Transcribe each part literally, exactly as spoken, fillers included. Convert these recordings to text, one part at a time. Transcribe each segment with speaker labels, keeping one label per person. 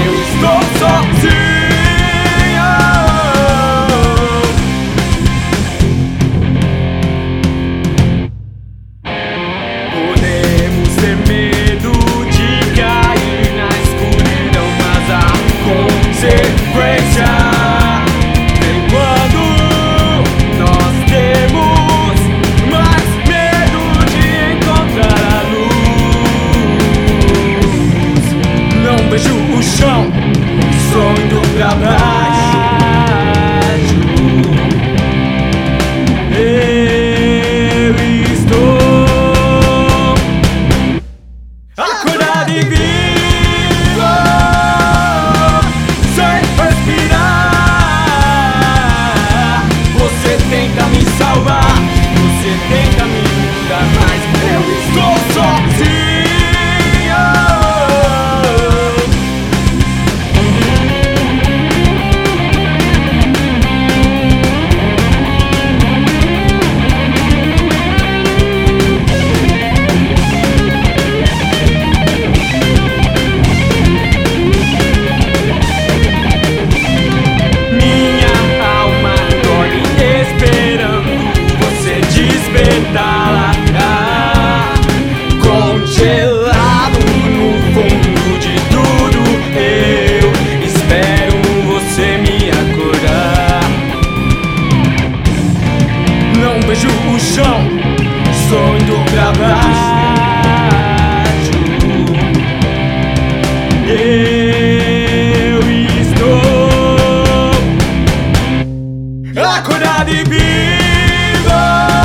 Speaker 1: eu estou sozinho. Podemos ter medo de cair na escuridão, mas a consequência vem quando nós temos mais medo de encontrar a luz. Não vejo o chão, só indo pra baixo. Eu estou acordado e vivo, sem respirar. Você tenta me salvar, você tenta me mudar, mas eu estou sozinho. Congelado no fundo de tudo, eu espero você me acordar. Não vejo o chão, só indo pra baixo. Eu estou acordado e vivo,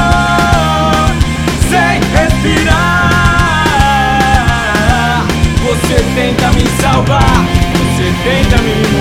Speaker 1: sem respirar. Você tenta me salvar, você tenta me